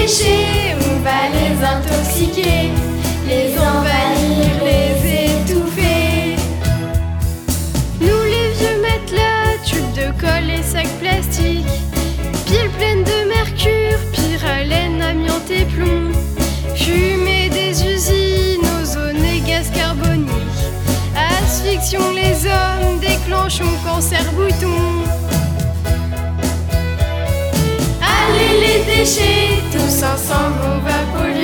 déchets, on va les intoxiquer, les envahir, les étouffer. Nous les vieux matelas, tubes de colle et sacs plastiques, piles pleines de mercure, pyralène, amiante et plomb, fumée des usines, ozone et gaz carbonique, asphyxions les hommes, déclenchons cancer-bouton. Allez les déchets, tous ensemble on va polluer.